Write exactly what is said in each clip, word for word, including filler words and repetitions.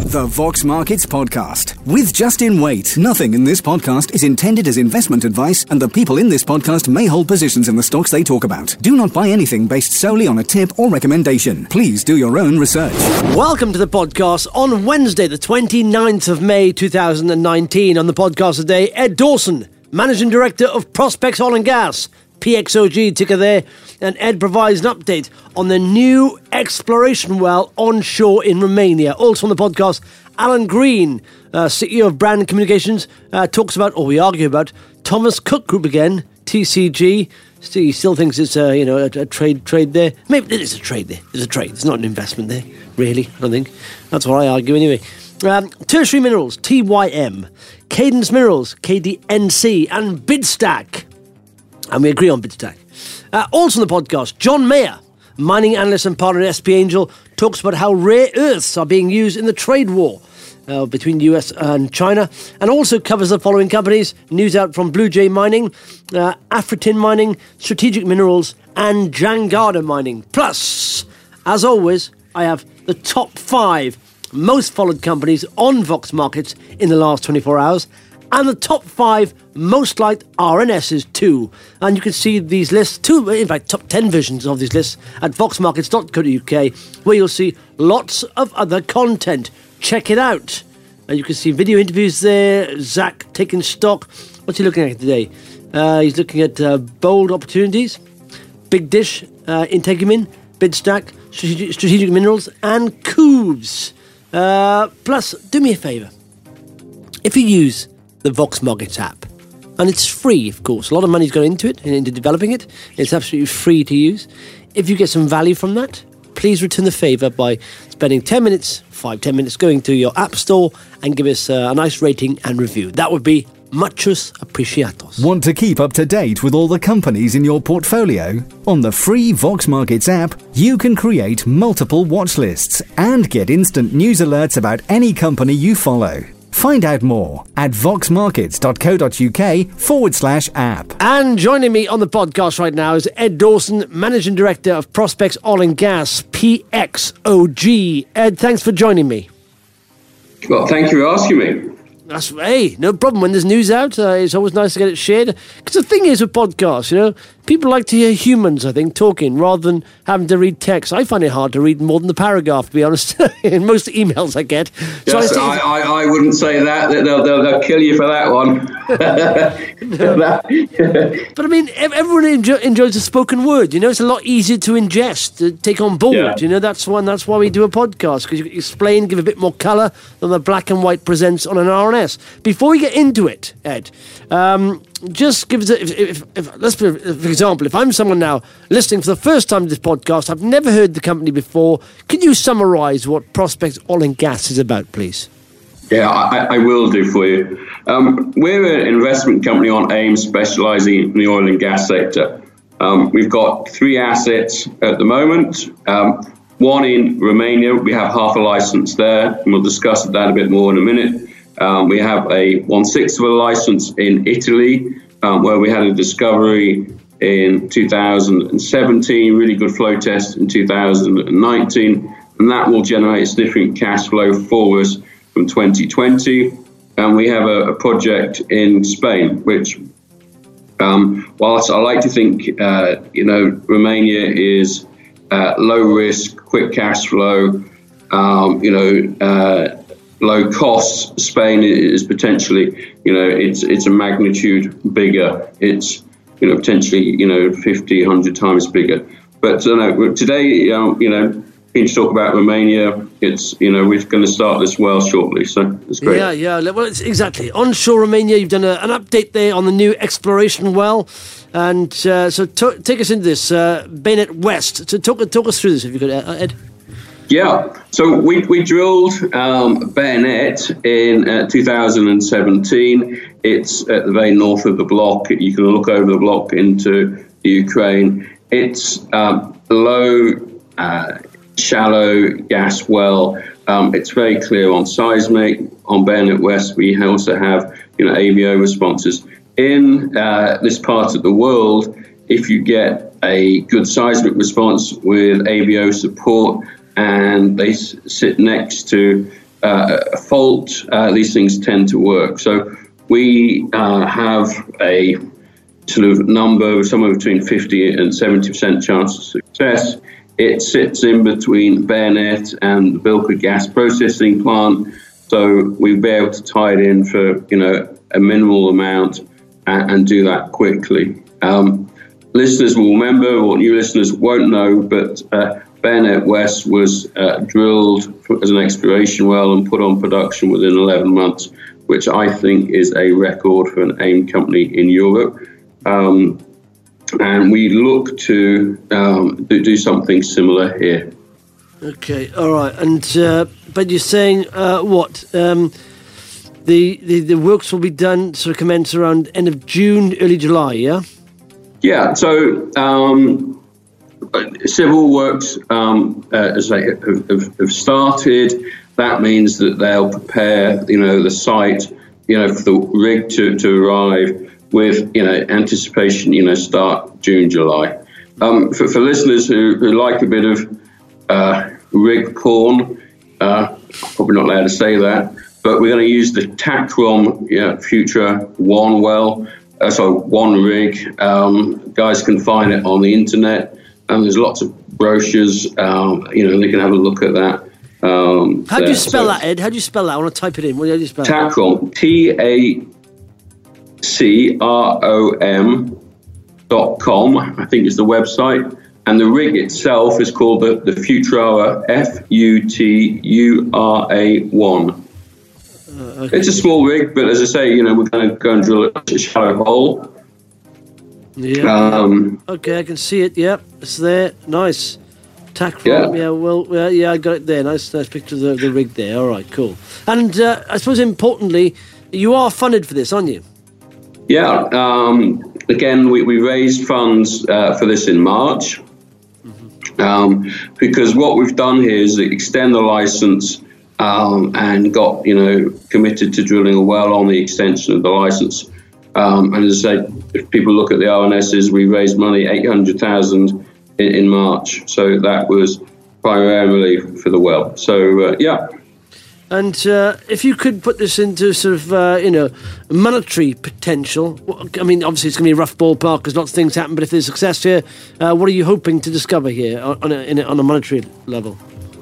The Vox Markets Podcast with Justin Waite. Nothing in this podcast is intended as investment advice, and the people in this podcast may hold positions in the stocks they talk about. Do not buy anything based solely on a tip or recommendation. Please do your own research. Welcome to the podcast on Wednesday, the twenty-ninth of May, two thousand nineteen. On the podcast today, Ed Dawson, Managing Director of Prospex Oil and Gas, P X O G ticker there, and Ed provides an update on the new exploration well onshore in Romania. Also on the podcast, Alan Green, uh, C E O of Brand Communications, uh, talks about, or we argue about, Thomas Cook Group again, T C G. He still thinks it's a, you know, a, a trade trade there. Maybe it is a trade there. It's a trade. It's not an investment there, really, I don't think. That's what I argue anyway. Um, Tertiary Minerals, T Y M, Cadence Minerals, K D N C, and Bidstack. And we agree on Bidstack. Uh, also on the podcast, John Mayer, mining analyst and partner at S P Angel, talks about how rare earths are being used in the trade war uh, between the U S and China, and also covers the following companies: news out from Blue Jay Mining, uh, Afritin Mining, Strategic Minerals, and Jangada Mining. Plus, as always, I have the top five most followed companies on Vox Markets in the last twenty-four hours, and the top five most liked R N Ss too. And you can see these lists, two, in fact, top ten versions of these lists at vox markets dot co dot U K, where you'll see lots of other content. Check it out. And you can see video interviews there, Zach taking stock. What's he looking at today? Uh, he's looking at uh, bold opportunities, Big Dish, uh, Integument, Bidstack, Strategic, Strategic Minerals, and Cooves. Uh, plus, do me a favour. If you use the Vox Markets app, and it's free, of course. A lot of money's gone into it and into developing it. It's absolutely free to use. If you get some value from that, please return the favour by spending ten minutes, five, ten minutes, going to your app store and give us uh, a nice rating and review. That would be muchos apreciados. Want to keep up to date with all the companies in your portfolio? On the free Vox Markets app, you can create multiple watch lists and get instant news alerts about any company you follow. Find out more at vox markets dot co dot U K forward slash app. And joining me on the podcast right now is Ed Dawson, Managing Director of Prospex Oil and Gas, P X O G. Ed, thanks for joining me. Well, thank you for asking me. That's, hey, no problem. When there's news out, uh, it's always nice to get it shared. Because the thing is with podcasts, you know, people like to hear humans, I think, talking rather than having to read text. I find it hard to read more than the paragraph, to be honest, in most emails I get. So yes, I, I, I, I wouldn't say that. They'll, they'll, they'll kill you for that one. But I mean, everyone enjoy, enjoys the spoken word. You know, it's a lot easier to ingest, to take on board. Yeah. You know, that's one. That's why we do a podcast, because you can explain, give a bit more colour than the black and white presents on an R N S. Before we get into it, Ed, um, just give us a, if, if, if, let's for example, if I'm someone now listening for the first time to this podcast, I've never heard the company before. Can you summarise what Prospex Oil and Gas is about, please? Yeah, I, I will do for you. Um, we're an investment company on AIM specialising in the oil and gas sector. Um, we've got three assets at the moment. Um, one in Romania, we have half a licence there, and we'll discuss that a bit more in a minute. Um, we have a one-sixth of a licence in Italy, um, where we had a discovery in two thousand seventeen, really good flow test in two thousand nineteen, and that will generate significant cash flow for us from twenty twenty. And we have a, a project in Spain, which, um, whilst I like to think, uh, you know, Romania is uh, low risk, quick cash flow, um, you know, uh, low costs. Spain is potentially, you know, it's it's a magnitude bigger. It's, you know, potentially, you know, fifty, one hundred times bigger. But you know, today, um, you know, keen to talk about Romania. It's, you know, we're going to start this well shortly, so it's great. Yeah, yeah. Well, it's exactly onshore Romania. You've done a, an update there on the new exploration well, and uh, so t- take us into this, uh, Bayonet West. So talk talk us through this, if you could, Ed. Yeah, so we we drilled um, Bayonet in uh, two thousand seventeen. It's at the very north of the block. You can look over the block into Ukraine. It's um, low, uh, shallow gas well. Um, it's very clear on seismic. On Bayonet West, we also have, you know, A V O responses. In uh, this part of the world, if you get a good seismic response with A V O support, and they s- sit next to uh, a fault, uh, these things tend to work. So we uh, have a sort of number somewhere between fifty and seventy percent chance of success. It sits in between Bayonet and the Bilka gas processing plant, so we'll be able to tie it in for, you know, a minimal amount and, and do that quickly. Um, listeners will remember, or new listeners won't know, but uh, Bayonet West was uh, drilled for, as an exploration well and put on production within eleven months, which I think is a record for an AIM company in Europe. Um, And we look to um, do something similar here. Okay, all right. And uh, but you're saying uh, what? Um, the, the the works will be done, sort of commence around end of June, early July, yeah? Yeah. So um, civil works, um, uh, as they have, have, have started, that means that they'll prepare, you know, the site, you know, for the rig to, to arrive. With, you know, anticipation, you know, start June, July. Um, for, for listeners who, who like a bit of uh, rig porn, uh, probably not allowed to say that, but we're going to use the Tacrom yeah, Futura One well, uh, so one rig. Um, guys can find it on the internet, and there's lots of brochures. Um, you know, they can have a look at that. Um, How do you spell so, that, Ed? How do you spell that? I want to type it in. What do you spell Tacrom, T A C R O M dot com, I think is the website, and the rig itself is called the, the Futura, F U T U R A one. Uh, okay. It's a small rig, but as I say, you know, we're going to go and drill a shallow hole. Yeah. Um, okay, I can see it. Yep, it's there. Nice. Tacrom. Yeah. yeah. Well. Yeah, yeah. I got it there. Nice. Nice picture of the, the rig there. All right. Cool. And uh, I suppose importantly, you are funded for this, aren't you? Yeah, um, again, we, we raised funds uh, for this in March mm-hmm. um, because what we've done here is extend the license um, and got, you know, committed to drilling a well on the extension of the license. Um, and as I said, if people look at the R N Ss, we raised money, eight hundred thousand in, in March. So that was primarily for the well. So, uh, yeah. And uh, if you could put this into sort of, uh, you know, monetary potential, I mean, obviously it's going to be a rough ballpark because lots of things happen, but if there's success here, uh, what are you hoping to discover here on a, in a, on a monetary level?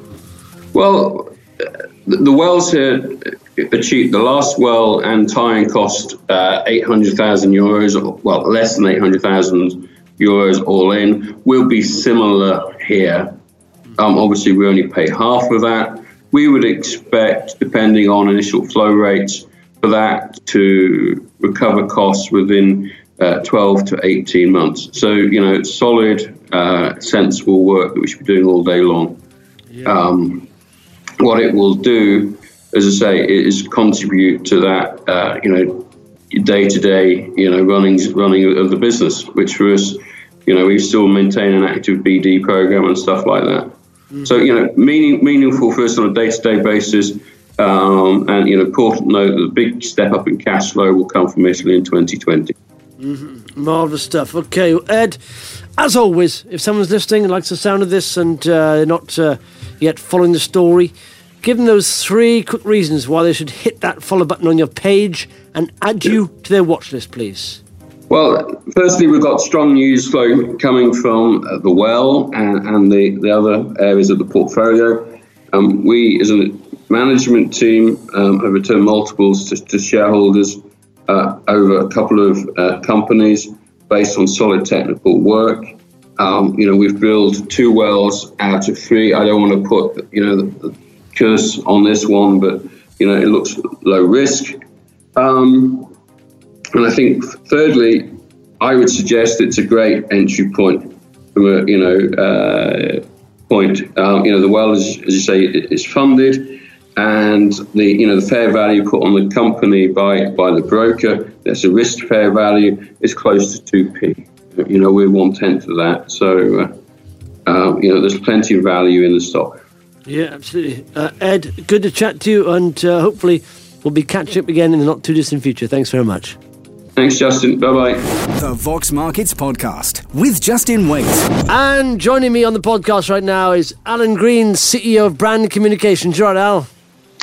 Well, the wells here achieved, the last well and tying cost uh, eight hundred thousand euros, or, well, less than eight hundred thousand euros all in, will be similar here. Um, obviously, we only pay half of that. We would expect, depending on initial flow rates, for that to recover costs within uh, twelve to eighteen months. So, you know, it's solid, uh, sensible work that we should be doing all day long. Yeah. Um, what it will do, as I say, is contribute to that, uh, you know, day-to-day, you know, running, running of the business, which for us, you know, we still maintain an active B D program and stuff like that. So, you know, meaning, meaningful for us on a day-to-day basis. Um, and, you know, important note that the big step up in cash flow will come from Italy in twenty twenty. Mm-hmm. Marvellous stuff. Okay, well, Ed, as always, if someone's listening and likes the sound of this and uh, not uh, yet following the story, give them those three quick reasons why they should hit that follow button on your page and add you to their watch list, please. Well, firstly, we've got strong news flow coming from uh, the well and, and the, the other areas of the portfolio. Um, we, as a management team, um, have returned multiples to, to shareholders uh, over a couple of uh, companies based on solid technical work. Um, you know, we've drilled two wells out of three. I don't want to put, you know, the, the curse on this one, but, you know, it looks low risk. Um, And I think, thirdly, I would suggest it's a great entry point from a, you know, uh, point. Um, you know, the well, is, as you say, is funded, and the, you know, the fair value put on the company by, by the broker, that's a risk fair value, is close to two p. You know, we're one-tenth of that. So, uh, um, you know, there's plenty of value in the stock. Yeah, absolutely. Uh, Ed, good to chat to you, and uh, hopefully we'll be catching up again in the not-too-distant future. Thanks very much. Thanks, Justin. Bye-bye. The Vox Markets Podcast with Justin Waite. And joining me on the podcast right now is Alan Green, C E O of Brand Communications. You all right, Al?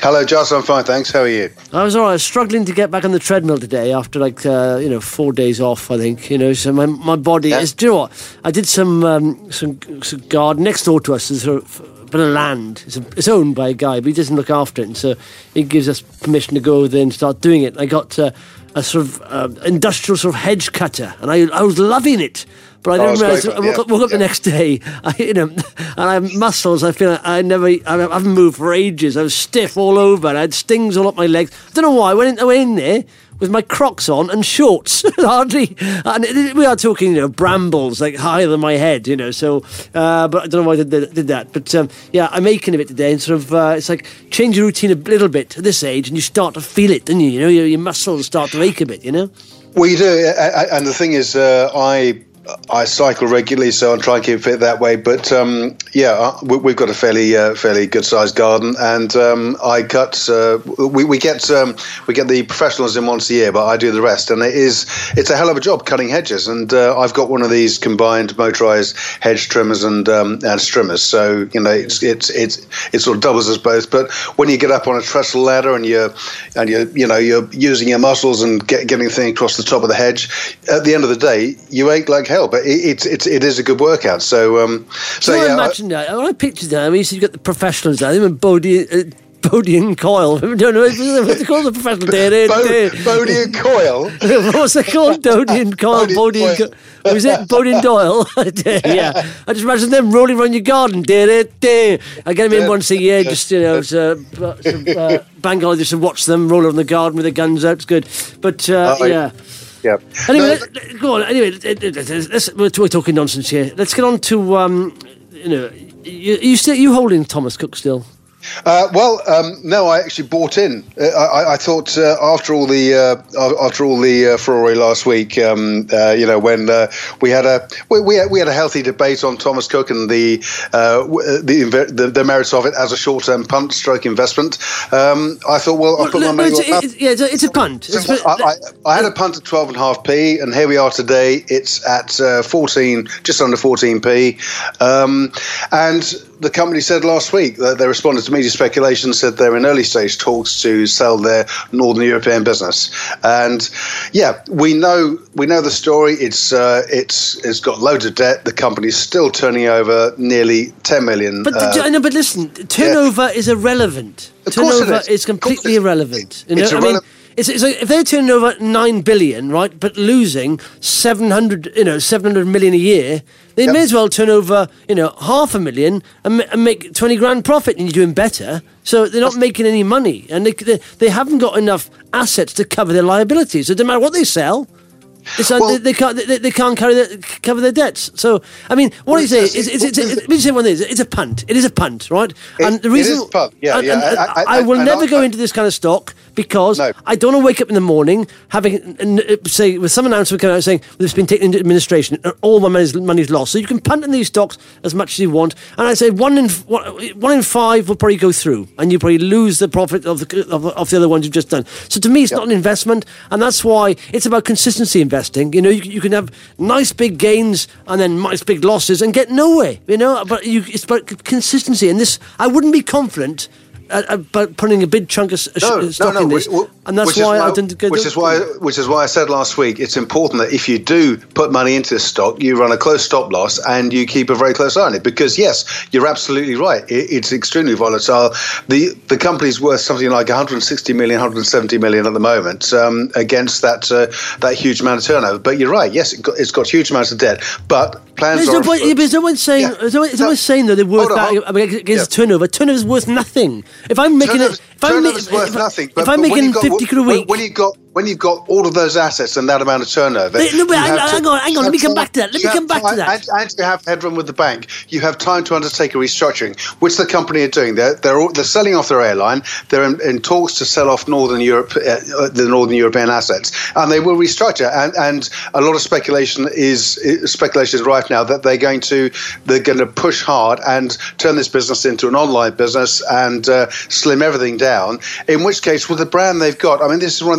Hello, Giles. I'm fine, thanks. How are you? I was all right. I was struggling to get back on the treadmill today after like uh, you know four days off. I think you know. So my my body yeah. is. Do you know what? I did some um, some, some garden next door to us. There's a bit of land. It's, a, it's owned by a guy, but he doesn't look after it. And so he gives us permission to go there and start doing it. I got uh, a sort of uh, industrial sort of hedge cutter, and I I was loving it. But I didn't oh, realise. I woke up, woke up yeah. the next day, I, you know, and I have muscles. I feel like I never, I haven't moved for ages. I was stiff all over. I had stings all up my legs. I don't know why. I went in, I went in there with my Crocs on and shorts, hardly. And it, we are talking, you know, brambles like higher than my head, you know. So, uh, but I don't know why I did, did that. But um, yeah, I'm aching a bit today, and sort of, uh, it's like change your routine a little bit at this age, and you start to feel it, don't you? You know, your, your muscles start to ache a bit, you know. Well, you do, and the thing is, uh, I. I cycle regularly, so I try and keep fit that way. But um, yeah, we've got a fairly uh, fairly good sized garden, and um, I cut. Uh, we, we get um, we get the professionals in once a year, but I do the rest, and it is it's a hell of a job cutting hedges. And uh, I've got one of these combined motorised hedge trimmers and um, and strimmers, so you know it's it's it's it sort of doubles as both. But when you get up on a trestle ladder and you're and you you know you're using your muscles and get, getting the thing across the top of the hedge, at the end of the day, you ache like hell. But it, it's it's it is a good workout. So um, so Can yeah. I imagine I, that when I pictured that, I mean, you've got the professionals there, them and Bodie. Uh, Bodie and Coyle. I don't know what they call the professional day. Bo- Bodie and Coyle. What's it called? Bodie and Coyle. Bodie and Coyle. Was it Bodie and Doyle? Yeah. I just imagine them rolling around your garden. I get them in once a year, just you know, so, so, uh, Bangalore just to watch them roll around the garden with their guns out. It's good, but uh, uh, yeah. Yeah. Anyway, no, let, go on. Anyway, let's, we're, we're talking nonsense here. Let's get on to um, you know, you, you still you holding Thomas Cook still? Uh, well, um, no, I actually bought in. Uh, I, I thought uh, after all the uh, after all the uh, furore last week, um, uh, you know, when uh, we had a we, we had, we had a healthy debate on Thomas Cook and the uh, the, the the merits of it as a short term punt stroke investment. Um, I thought, well, I'll put well, my money on that. It, yeah, it's a, it's a punt. So I, I, I had a punt at twelve and a half p, and here we are today. It's at uh, fourteen, just under fourteen p, um, and the company said last week that they responded to media speculation, said they're in early stage talks to sell their Northern European business. And yeah, we know we know the story. It's uh, it's it's got loads of debt. The company's still turning over nearly ten million. But uh, no, but listen, turnover yeah. is irrelevant. Of turnover it is. is completely irrelevant. It, you know, it's I irrelevant. mean, It's, it's like if they're turning over nine billion, right, but losing seven hundred, you know, seven hundred million a year, they yep. may as well turn over, you know, half a million and, and make twenty grand profit, and you're doing better. So they're not That's making any money, and they, they they haven't got enough assets to cover their liabilities. So it doesn't matter what they sell. It's, well, they, they can't. They, they can't carry their, cover their debts. So, I mean, what well, you say is, it's, it's, it's, let me say one thing: it's a punt. It is a punt, right? It, and the reason, it is a punt. Yeah, and, yeah. And, and I, I, I will I, never I, go I, into this kind of stock because no. I don't want to wake up in the morning having uh, say with some announcement coming out saying well, it's been taken into administration and all my money's, money's lost. So you can punt in these stocks as much as you want, and I say one in one in five will probably go through, and you probably lose the profit of the of, of the other ones you've just done. So to me, it's yeah. not an investment, and that's why it's about consistency investing. You know, you, you can have nice big gains and then nice big losses and get nowhere, you know, but you, it's about consistency, and this I wouldn't be confident about putting a big chunk of sh- no, stock no, no, in this, which, and that's why, why I didn't go. Which is why, which is why I said last week, it's important that if you do put money into this stock, you run a close stop loss and you keep a very close eye on it. Because yes, you're absolutely right. It, it's extremely volatile. the The company's worth something like one hundred sixty million, one hundred seventy million at the moment um, against that uh, that huge amount of turnover. But you're right. Yes, it got, it's got huge amounts of debt, but plans there's are. No point, there's no one saying. Yeah. There's no, there's no one saying that they're worth on, that I mean, against yeah. turnover. Turnover is worth nothing. If I'm making it, if I'm, ma- worth if, nothing, but, if I'm making fifty quid a week, when you got when you've got all of those assets and that amount of turnover, they, no, but hang, hang on, hang on. Let me come back to that. Let me come back to that. And, and you have headroom with the bank. You have time to undertake a restructuring, which the company are doing. They're they're, all, they're selling off their airline. They're in, in talks to sell off Northern Europe, uh, the Northern European assets, and they will restructure. And and a lot of speculation is speculation is rife now that they're going to they're going to push hard and turn this business into an online business and uh, slim everything down. In which case, with the brand they've got, I mean, this is one of the oldest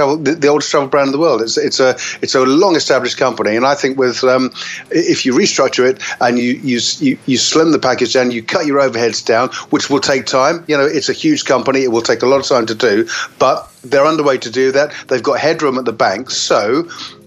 travel, the, the oldest travel brand in the world. It's it's a it's a long established company, and I think with um, if you restructure it and you, you you you slim the package down, you cut your overheads down, which will take time. You know, it's a huge company; it will take a lot of time to do, but they're underway to do that. They've got headroom at the bank, so.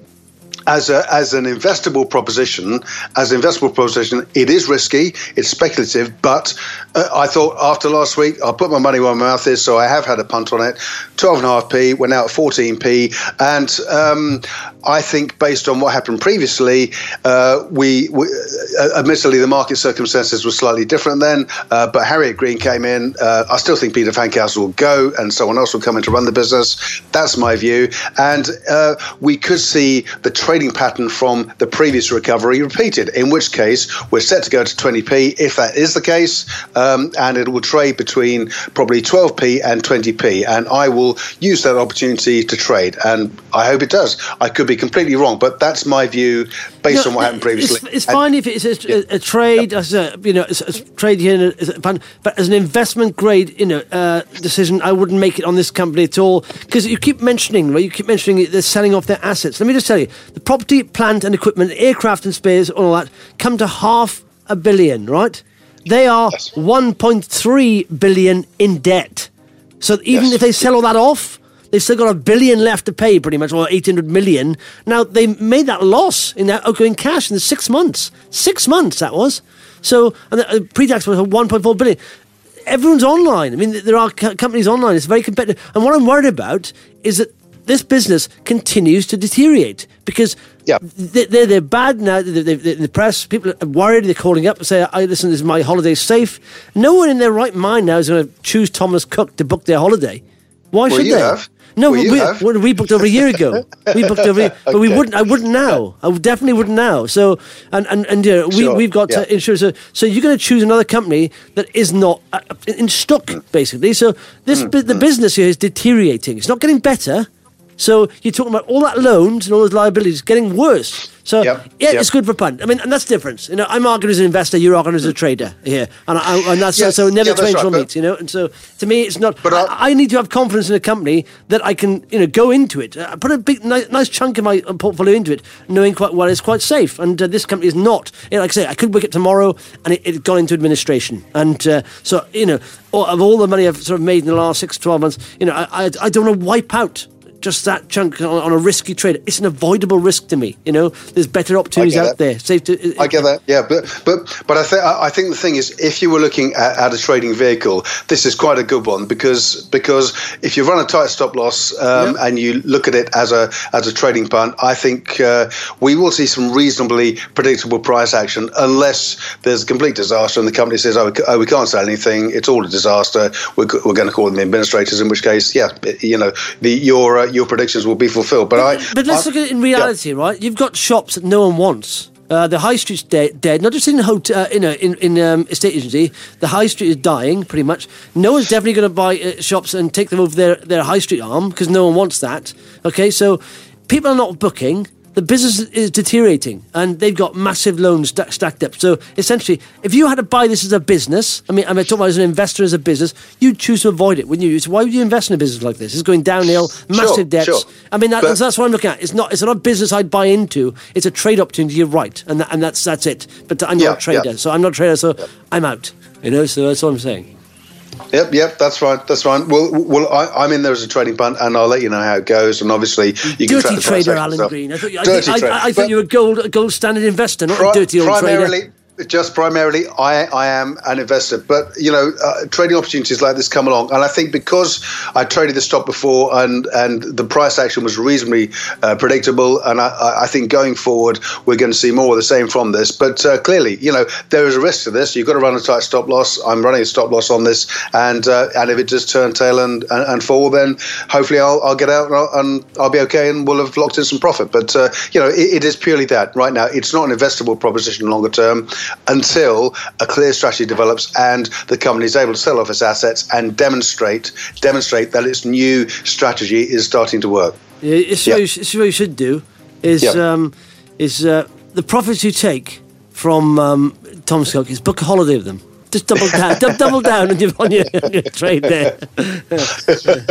As a as an investable proposition, as an investable proposition, it is risky, it's speculative, but uh, I thought after last week, I'll put my money where my mouth is, so I have had a punt on it. twelve and a half p, we're now at fourteen p, and um, I think based on what happened previously, uh, we, we uh, admittedly the market circumstances were slightly different then, uh, but Harriet Green came in. Uh, I still think Peter Fankhauser will go, and someone else will come in to run the business. That's my view, and uh, we could see the trade trading pattern from the previous recovery repeated, in which case we're set to go to twenty p if that is the case, um, and it will trade between probably twelve p and twenty p, and I will use that opportunity to trade, and I hope it does. I could be completely wrong, but that's my view based no, on what happened previously. It's, it's fine if it's a, yeah. a, a trade, yeah. as a, you know, as a trade here, as a, but as an investment grade, you know, uh, decision, I wouldn't make it on this company at all, because you keep mentioning, right, you keep mentioning they're selling off their assets. Let me just tell you, the property, plant and equipment, aircraft and spares, all that, come to half a billion, right? They are yes. one point three billion in debt. So even yes. if they sell all that off, they've still got a billion left to pay, pretty much, or eight hundred million. Now, they made that loss in that outgoing cash in the six months. Six months, that was. So, and the pre-tax was one point four billion. Everyone's online. I mean, there are co- companies online. It's very competitive. And what I'm worried about is that this business continues to deteriorate because yeah. they're, they're bad now. They're, they're in the press, people are worried. They're calling up and say, "I listen, is my holiday safe?" No one in their right mind now is going to choose Thomas Cook to book their holiday. Why well, should you they? Have. No, well, we, have. we booked over a year ago. We booked over, a year, but okay. we wouldn't. I wouldn't now. I definitely wouldn't now. So, and and and you know, we sure. we've got yeah. uh, insurance. So, so you're going to choose another company that is not uh, in stock, basically. So this mm, the mm. business here is deteriorating. It's not getting better. So you're talking about all that loans and all those liabilities getting worse. So yep, yeah, yep. it's good for punt. I mean, and that's different. You know, I'm arguing as an investor, you're arguing as a trader here, and I, and that's yes, so, so never yeah, train right, shall meet. You know, and so to me, it's not. But I, I, I need to have confidence in a company that I can, you know, go into it, uh, put a big, nice, nice chunk of my portfolio into it, knowing quite well it's quite safe. And uh, this company is not. You know, like I say, I could wake up tomorrow and it, it got into administration, and uh, so you know, of all the money I've sort of made in the last six, twelve months, you know, I, I, I don't want to wipe out just that chunk on, on a risky trade. It's an avoidable risk to me. You know, there's better opportunities out there. Safe to, I get that. Yeah, but but but I think I think the thing is, if you were looking at, at a trading vehicle, this is quite a good one because because if you run a tight stop loss um, yeah. and you look at it as a as a trading punt, I think uh, we will see some reasonably predictable price action unless there's a complete disaster and the company says, oh, we, oh, we can't sell anything. It's all a disaster. We're, we're going to call them the administrators. In which case, yeah, you know, the your uh, your predictions will be fulfilled. But, but I. But let's I, look at it in reality, yeah. right? You've got shops that no one wants. Uh, the high street's dead, dead. Not just in hotel, uh, you know, in in um, estate agency. The high street is dying, pretty much. No one's definitely going to buy uh, shops and take them over their their high street arm because no one wants that. Okay, so people are not booking. The business is deteriorating, and they've got massive loans st- stacked up. So essentially, if you had to buy this as a business, I mean, I'm talking about as an investor, as a business, you'd choose to avoid it, wouldn't you? So why would you invest in a business like this? It's going downhill, massive sure, debts. Sure. I mean, that, but, that's what I'm looking at. It's not, it's not a business I'd buy into. It's a trade opportunity. You're right, and that, and that's that's it. But I'm yeah, not a trader, yeah. so I'm not a trader. So yeah. I'm out. You know, so that's what I'm saying. Yep, yep, that's fine, that's fine. Well, well, I, I'm in there as a trading punt, and I'll let you know how it goes. And obviously, you dirty can track the trader, Alan stuff. Green. I thought, dirty I, trader. I, I thought you were a gold, a gold standard investor, not pri- a dirty old primarily, trader. Just primarily, I, I am an investor. But, you know, uh, trading opportunities like this come along. And I think because I traded the stock before and, and the price action was reasonably uh, predictable, and I, I think going forward, we're going to see more of the same from this. But uh, clearly, you know, there is a risk to this. You've got to run a tight stop loss. I'm running a stop loss on this. And uh, and if it does turn tail and, and, and fall, then hopefully I'll, I'll get out and I'll, and I'll be okay and we'll have locked in some profit. But, uh, you know, it, it is purely that right now. It's not an investable proposition longer term until a clear strategy develops and the company is able to sell off its assets and demonstrate demonstrate that its new strategy is starting to work. Yeah, it's, yep. what you, it's what you should do is yep. um, is uh, the profits you take from um, Thomas Cook is book a holiday with them. Just double down, d- double down on your, on your, on your trade there.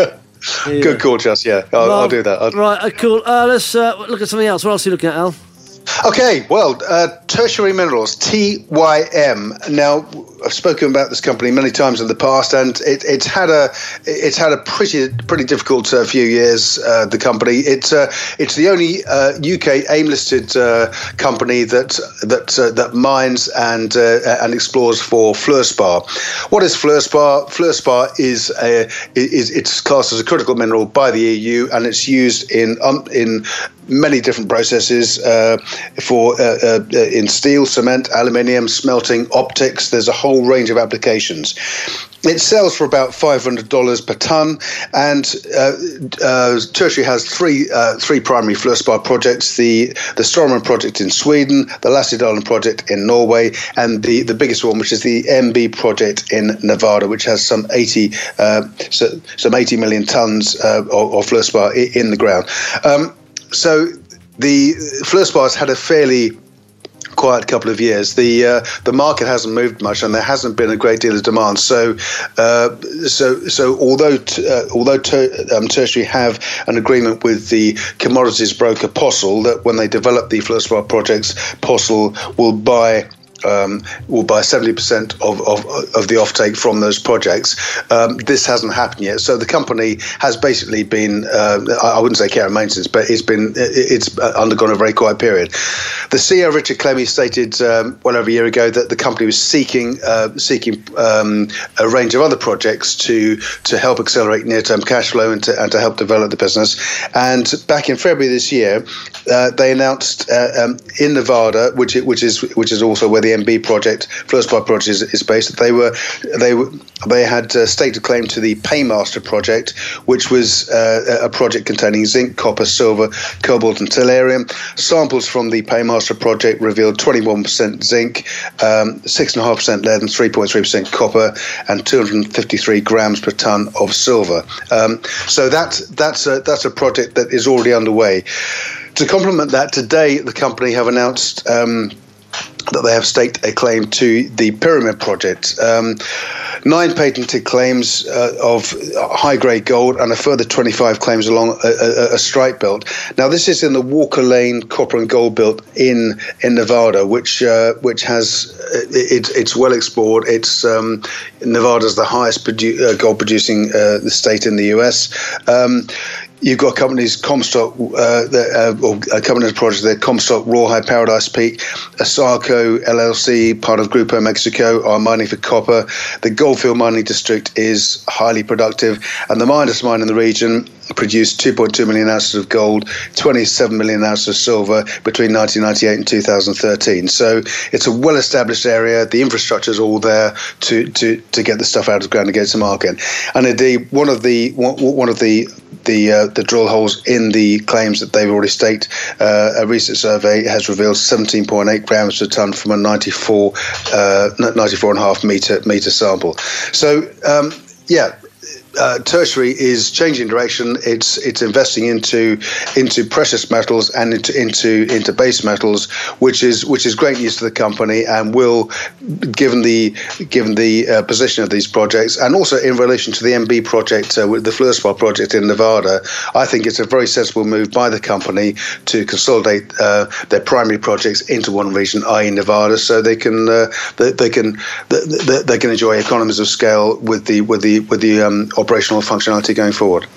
Yeah. Good call, Just. Yeah, I'll, well, I'll do that. I'll... Right, uh, cool. Uh, let's uh, look at something else. What else are you looking at, Al? Okay, well, uh, Tertiary Minerals, T Y M. Now, I've spoken about this company many times in the past, and it, it's had a it's had a pretty pretty difficult uh, few years. Uh, the company it's uh, it's the only uh, U K AIM listed uh, company that that uh, that mines and uh, and explores for fluorspar. What is fluorspar? Fluorspar is a is it's classed as a critical mineral by the E U, and it's used in um, in many different processes uh, for uh, uh, in steel, cement, aluminium, smelting, optics. There's a whole range of applications. It sells for about five hundred dollars per tonne, and uh, uh, Tertiary has three uh, three primary fluorspar projects: the the Storuman project in Sweden, the Lassidalen project in Norway, and the, the biggest one, which is the M B project in Nevada, which has some eighty uh, so, some eighty million tonnes uh, of, of fluorspar in the ground. Um, So the fluorspar has had a fairly quiet couple of years. The uh, the market hasn't moved much, and there hasn't been a great deal of demand. So uh, so so although t- uh, although ter- um, Tertiary have an agreement with the commodities broker Postle that when they develop the fluorspar projects, Postle will buy. Um, will buy seventy percent of, of, of the offtake from those projects. Um, this hasn't happened yet. So the company has basically been, uh, I wouldn't say care and maintenance, but it's been it's undergone a very quiet period. The C E O, Richard Clemmy, stated um, well over a year ago that the company was seeking uh, seeking um, a range of other projects to to help accelerate near-term cash flow and to, and to help develop the business. And back in February this year, uh, they announced uh, um, in Nevada, which which is which is also where the M B project, fluorspar project, is, is based. They were, they were, they had uh, stated claim to the Paymaster project, which was uh, a project containing zinc, copper, silver, cobalt, and tellurium. Samples from the Paymaster project revealed twenty-one percent zinc, um, six point five percent lead, and three point three percent copper, and two hundred fifty-three grams per ton of silver. Um, so that that's a, that's a project that is already underway. To complement that, today the company have announced. Um, that they have staked a claim to the Pyramid project. Um, nine patented claims uh, of high-grade gold and a further twenty-five claims along a, a, a strike belt. Now, this is in the Walker Lane copper and gold belt in in Nevada, which uh, which has it, it's well explored. It's um, Nevada's the highest produ- uh, gold-producing uh, state in the U S. Um, You've got companies, Comstock, uh, the, uh, or a company's project there, Comstock, Rawhide, Paradise Peak, Asarco, L L C, part of Grupo Mexico, are mining for copper. The Goldfield Mining District is highly productive, and the Midas mine in the region produced two point two million ounces of gold, twenty-seven million ounces of silver between nineteen ninety-eight and two thousand thirteen. So it's a well-established area. The infrastructure is all there to, to, to get the stuff out of the ground and get it to market. And indeed, one of the one, one of the the uh, the drill holes in the claims that they've already staked, uh, a recent survey has revealed seventeen point eight grams per ton from a ninety-four, uh, ninety-four and a half meter meter sample. So um, yeah. Uh, Tertiary is changing direction. It's it's investing into into precious metals and into into into base metals, which is which is great news to the company, and will, given the given the uh, position of these projects, and also in relation to the M B project, uh, with the fluorspar project in Nevada, I think it's a very sensible move by the company to consolidate uh, their primary projects into one region, that is, Nevada, so they can uh, they, they can they, they can enjoy economies of scale with the with the with the um, operational functionality going forward.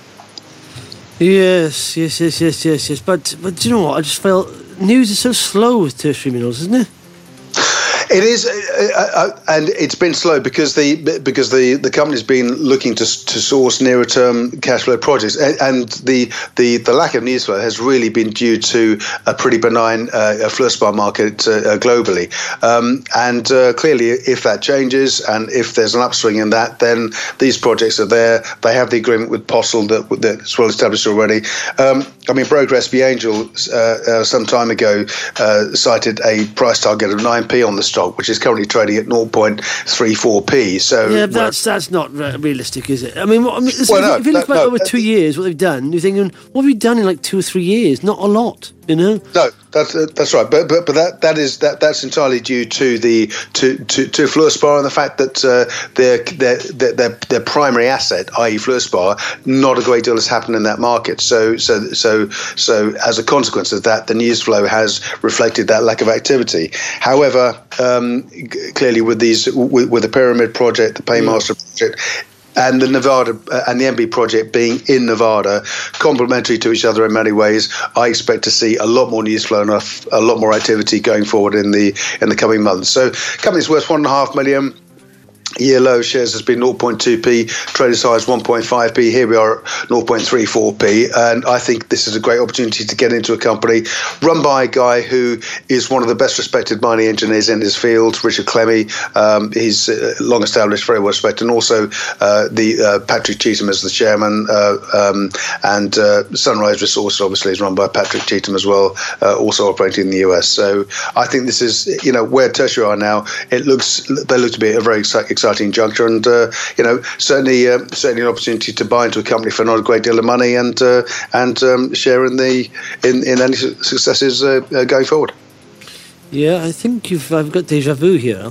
Yes, yes, yes, yes, yes, yes. But but do you know what? I just felt news is so slow with Tertiary Minerals, isn't it? It is, uh, uh, and it's been slow because the because the, the company's been looking to to source nearer term cash flow projects, and, and the, the the lack of news flow has really been due to a pretty benign uh, fluorspar market uh, globally. Um, and uh, clearly, if that changes and if there's an upswing in that, then these projects are there. They have the agreement with Postle that that's well established already. Um, I mean, Progress V Angel uh, uh, some time ago uh, cited a price target of nine p on the stock. stock, which is currently trading at zero point three four p. So yeah, that's that's not realistic, is it? I mean, what, I mean listen, well, no, if you look no, back no, over two years, what they've done, you're thinking, what have you done in like two or three years? Not a lot, you know. No, that's uh, that's right. But but but that that is that that's entirely due to the to to, to Fluorspar and the fact that uh, their, their their their their primary asset, that is. Fluorspar, not a great deal has happened in that market. So so so so as a consequence of that, the news flow has reflected that lack of activity. However, um, clearly with these with, with the Pyramid project, the Paymaster mm. project, and the Nevada uh, and the M B project being in Nevada, complementary to each other in many ways, I expect to see a lot more news flow and a, a lot more activity going forward in the in the coming months. So, company's worth one and a half million. Year low shares has been zero point two p, traded size one point five p. Here we are at zero point three four p, and I think this is a great opportunity to get into a company run by a guy who is one of the best respected mining engineers in his field, Richard Clemmy. Um, he's uh, long established, very well respected, and also uh, the uh, Patrick Cheetham is the chairman, uh, um, and uh, Sunrise Resources obviously is run by Patrick Cheetham as well, uh, also operating in the U S. So I think this is, you know, where Tertiary are now. It looks they look to be a very exciting. exciting juncture, and uh, you know, certainly uh, certainly an opportunity to buy into a company for not a great deal of money, and uh, and um, share in the in, in any successes uh, uh, going forward. Yeah, I think you've I've got déjà vu here.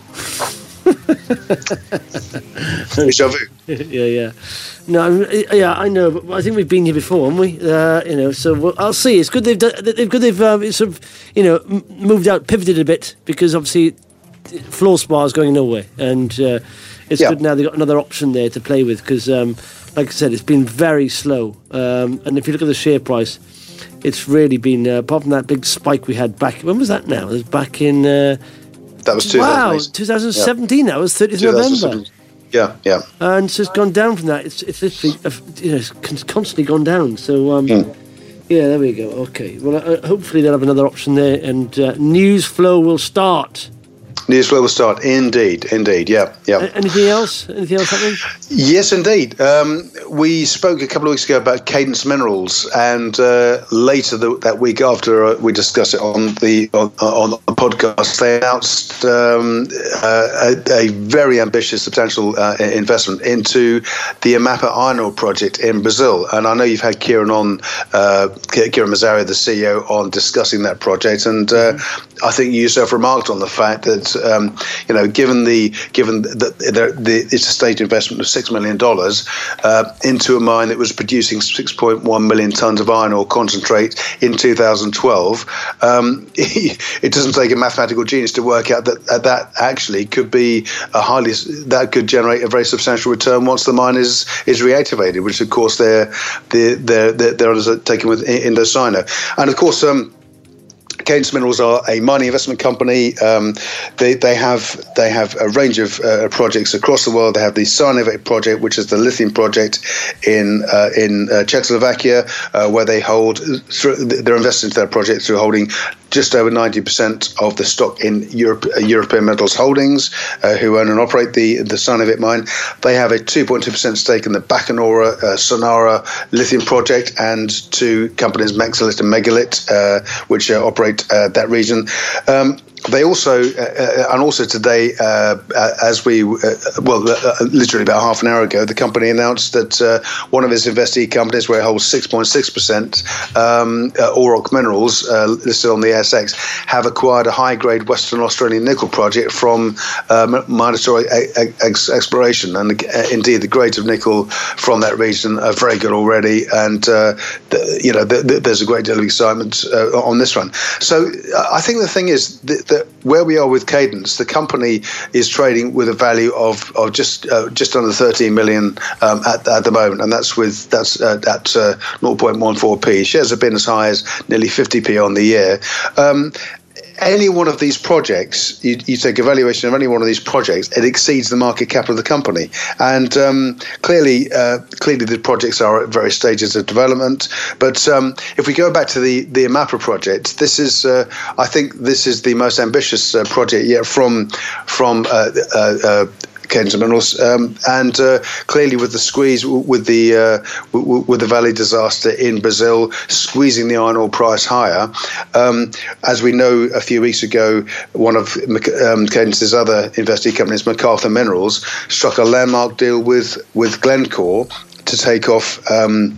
Déjà vu. yeah, yeah. No, yeah, I know, but I think we've been here before, haven't we? Uh, you know, so we'll, I'll see. It's good they've done, they've good they've um, sort of, you know, moved out, pivoted a bit, because obviously Fluorspar is going nowhere, and uh, it's yeah. good now they've got another option there to play with, because um, like I said, it's been very slow, um, and if you look at the share price, it's really been uh, apart from that big spike we had back, when was that now? It was back in uh, that was wow twenty seventeen. Yeah. That was thirtieth of November. Yeah, yeah. And so it's gone down from that. It's it's literally uh, you know, it's constantly gone down. So um, mm. yeah, there we go. Okay, well, uh, hopefully they'll have another option there, and uh, news flow will start. News flow will start. Indeed, indeed. Yeah, yeah. Anything else? Anything else happening? Yes, indeed. Um, we spoke a couple of weeks ago about Cadence Minerals, and uh, later the, that week after uh, we discussed it on the on, on the podcast, they announced um, uh, a, a very ambitious, substantial uh, investment into the Amapa iron ore project in Brazil. And I know you've had Kieran on, uh, Kieran Mazzaria, the C E O, on discussing that project, and uh, mm-hmm. I think you yourself remarked on the fact that. Um, you know, given the given that the, the, it's a state investment of six million dollars uh, into a mine that was producing six point one million tons of iron ore concentrate in two thousand twelve, um, it doesn't take a mathematical genius to work out that uh, that actually could be a highly that could generate a very substantial return once the mine is is reactivated, which of course they're they're they're, they're undertaking with Indocina, and of course. Um, Cadence Minerals are a mining investment company. Um, they they have they have a range of uh, projects across the world. They have the Sarnivate project, which is the lithium project in uh, in uh, Czechoslovakia, uh, where they hold through, they're invested into that project through holding just over ninety percent of the stock in Europe, uh, European Metals Holdings, uh, who own and operate the the Sarnivate mine. They have a two point two percent stake in the Bacanora uh, Sonara lithium project, and two companies, Mexilit and Megalit, uh, which uh, operate Uh, that region. Um, they also, uh, uh, and also today, uh, uh, as we, uh, well, uh, literally about half an hour ago, the company announced that uh, one of its investee companies, where it holds six point six percent, um, uh, Auroch Minerals, uh, listed on the A S X, have acquired a high-grade Western Australian nickel project from uh, Mandatory ex- Exploration. And uh, indeed, the grades of nickel from that region are very good already. And, uh, the, you know, the, the, there's a great deal of excitement uh, on this one. So uh, I think the thing is that, that where we are with Cadence, the company is trading with a value of, of just uh, just under thirteen million um, at, at the moment, and that's with that's uh, at uh, zero point one four p. Shares have been as high as nearly fifty p on the year. Um, Any one of these projects, you, you take a valuation of any one of these projects, it exceeds the market cap of the company. And um, clearly, uh, clearly the projects are at various stages of development. But um, if we go back to the, the Amapa project, this is, uh, I think this is the most ambitious uh, project yet from, from uh, uh, uh, Cadence Minerals, um, and uh, clearly with the squeeze, with the uh, w- with the Vale disaster in Brazil, squeezing the iron ore price higher. Um, as we know, a few weeks ago, one of um, Cadence's other investee companies, MacArthur Minerals, struck a landmark deal with with Glencore to take off. Um,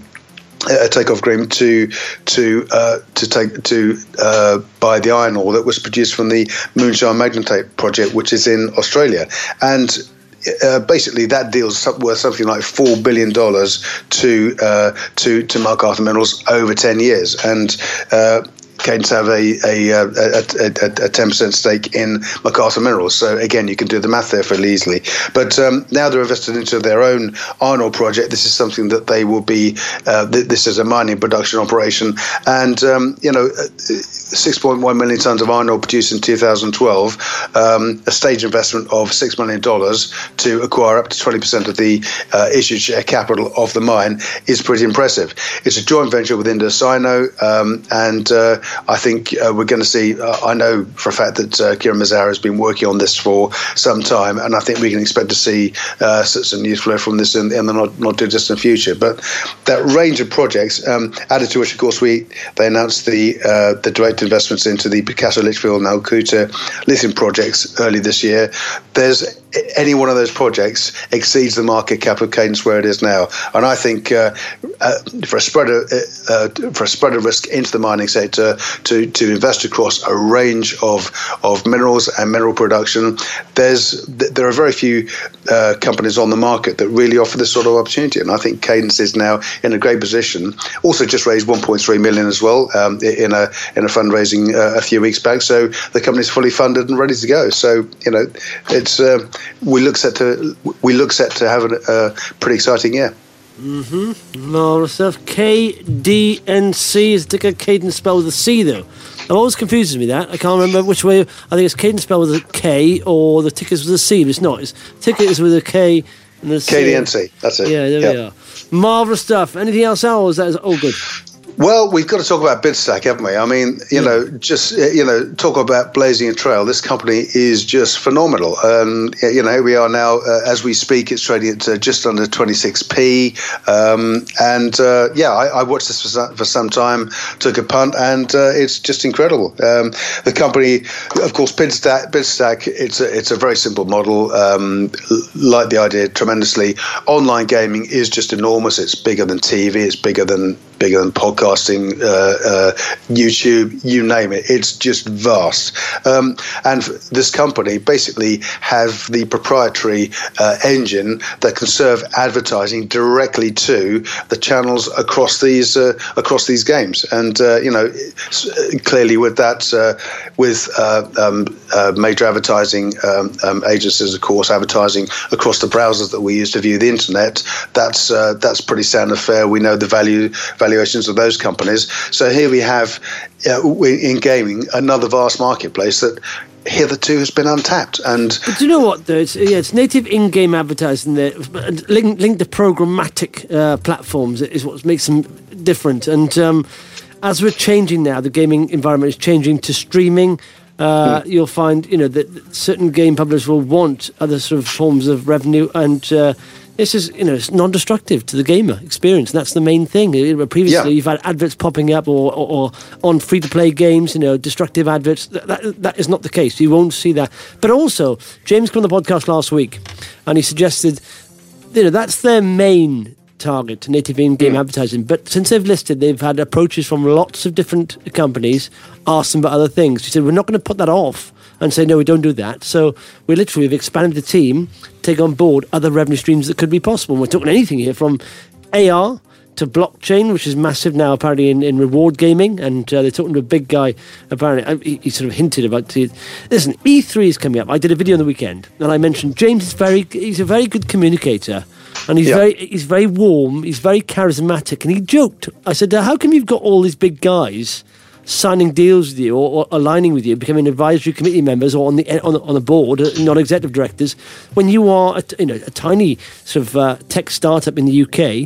A takeoff agreement to to uh, to take to uh, buy the iron ore that was produced from the Moonshine Magnetite project, which is in Australia, and uh, basically that deal's worth something like four billion dollars to uh, to to MacArthur Minerals over ten years, and uh, Cadence have a a, a, a, a ten percent stake in MacArthur Minerals. So again, you can do the math there fairly easily. But um, now they're invested into their own iron ore project. This is something that they will be. Uh, th- this is a mining production operation, and um, you know, six point one million tons of iron ore produced in two thousand twelve. Um, a stage investment of six million dollars to acquire up to twenty percent of the uh, issued share capital of the mine is pretty impressive. It's a joint venture with Indocino, um, and uh, I think uh, we're going to see, uh, I know for a fact that uh, Kieran Mazzara has been working on this for some time, and I think we can expect to see uh, some news flow from this in, in the not, not too distant future. But that range of projects, um, added to which, of course, we they announced the uh, the direct investments into the Picasso, Litchfield and Alcuta lithium projects early this year. There's any one of those projects exceeds the market cap of Cadence where it is now, and I think uh, uh, for a spread of uh, for a spread of risk into the mining sector, to to invest across a range of of minerals and mineral production, there's there are very few uh, companies on the market that really offer this sort of opportunity, and I think Cadence is now in a great position. Also, just raised one point three million as well um, in a in a fundraising uh, a few weeks back, so the company's fully funded and ready to go. So you know, it's. Uh, We look set to we look set to have a uh, pretty exciting year. Mm-hmm. Marvelous stuff. K D N C is ticker Cadence spelled with a C though. It always confuses me that. I can't remember which way. I think it's Cadence spelled with a K or the ticker's with a C, but it's not. It's ticker is with a K and a C. K D N C. That's it. Yeah, there yep. we are. Marvelous stuff. Anything else, Al? Or is that all good? Well, we've got to talk about Bidstack, haven't we? I mean, you yeah. know, just, you know, talk about blazing a trail. This company is just phenomenal. And, um, you know, here we are now, uh, as we speak, it's trading at uh, just under twenty-six p. Um, and, uh, yeah, I, I watched this for some, for some time, took a punt, and uh, it's just incredible. Um, the company, of course, Bidstack, Bidstack it's, a, it's a very simple model. Um, like the idea tremendously. Online gaming is just enormous. It's bigger than T V. It's bigger than bigger than podcasting, uh, uh, YouTube, you name it. It's just vast. Um, and this company basically have the proprietary uh, engine that can serve advertising directly to the channels across these uh, across these games. And uh, you know, clearly with that, uh, with uh, um, uh, major advertising um, um, agencies, of course, advertising across the browsers that we use to view the internet, that's uh, that's pretty sound and fair. We know the value valuations of those companies. So here we have, uh, in gaming, another vast marketplace that hitherto has been untapped. And but do you know what, though? It's, yeah, it's native in-game advertising there, linked link to programmatic uh, platforms is what makes them different. And um, as we're changing now, the gaming environment is changing to streaming. Uh, mm. You'll find, you know, that certain game publishers will want other sort of forms of revenue, and uh, this is, you know, it's non-destructive to the gamer experience, and that's the main thing. Previously, yeah. you've had adverts popping up, or, or, or on free-to-play games, you know, destructive adverts. That, that, that is not the case. You won't see that. But also, James came on the podcast last week, and he suggested, you know, that's their main target, native in-game mm. advertising. But since they've listed, they've had approaches from lots of different companies, asked them about other things. He said, we're not going to put that off and say, no, we don't do that. So we literally have expanded the team, take on board other revenue streams that could be possible. And we're talking anything here from A R to blockchain, which is massive now apparently in, in reward gaming. And uh, they're talking to a big guy, apparently. He, he sort of hinted about it. Listen, E three is coming up. I did a video on the weekend, and I mentioned James is very, he's a very good communicator. And he's yeah. very he's very warm, he's very charismatic. And he joked. I said, how come you've got all these big guys signing deals with you, or, or aligning with you, becoming advisory committee members, or on the on, on a board, non-executive directors, when you are a, you know, a tiny sort of uh, tech startup in the U K,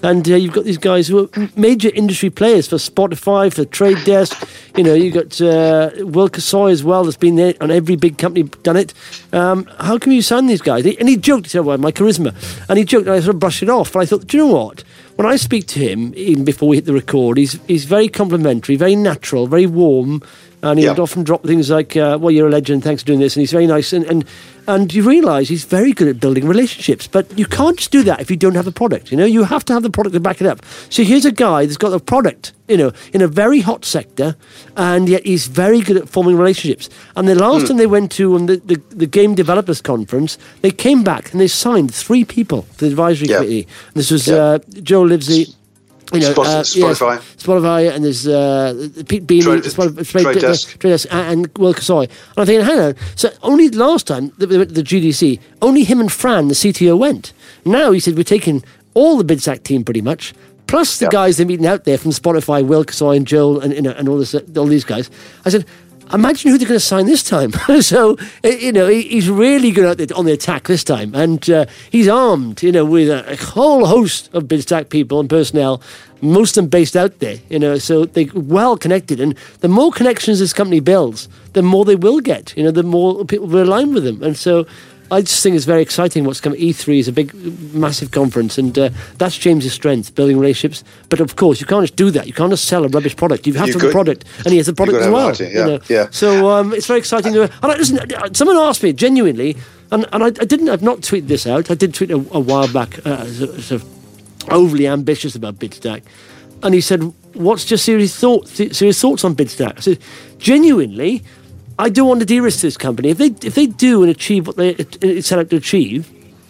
And uh, you've got these guys who are major industry players for Spotify, for Trade Desk. You know, you've got uh, Will Kasoy as well, that's been there on every big company done it. Um, how can you sign these guys? And he joked, he said, well, my charisma. And he joked, and I sort of brushed it off. But I thought, do you know what? When I speak to him, even before we hit the record, he's he's very complimentary, very natural, very warm. And he yeah. would often drop things like, uh, well, you're a legend, thanks for doing this. And he's very nice. And, and, and you realise he's very good at building relationships. But you can't just do that if you don't have a product. You know, you have to have the product to back it up. So here's a guy that's got a product, you know, in a very hot sector, and yet he's very good at forming relationships. And the last mm. time they went to um, the, the, the Game Developers Conference, they came back and they signed three people to the advisory yeah. committee. And this was yeah. uh, Joe Livesey. You know, Spot, uh, Spotify, yeah, Spotify, and there's uh, Pete Beanie, Trade, Spotify, Trade, Trade Desk, Trade Desk, and Will Kasoy. And I'm thinking, hang on. So only last time the, the, the G D C, only him and Fran, the C T O, went. Now he said we're taking all the BidStack team pretty much, plus the yep. guys they're meeting out there from Spotify, Will Kasoy and Joel, and you know, and all this, all these guys. I said, imagine who they're going to sign this time. So, you know, he's really good out there on the attack this time. And uh, he's armed, you know, with a, a whole host of BidStack people and personnel, most of them based out there, you know, so they're well connected. And the more connections this company builds, the more they will get, you know, the more people will align with them. And so I just think it's very exciting what's coming. E three is a big, massive conference, and uh, that's James's strength, building relationships. But of course, you can't just do that. You can't just sell a rubbish product. You have you to could, have a product, and he has a product as well. Martin, yeah, you know? yeah. So um, it's very exciting. And I, listen, someone asked me genuinely, and, and I, I didn't. I've not tweeted this out. I did tweet a, a while back, uh, sort of overly ambitious about BidStack, and he said, "What's your serious thought? Serious thoughts on BidStack?" I said, genuinely, I don't want to de-risk this company. If they if they do and achieve what they set out to achieve,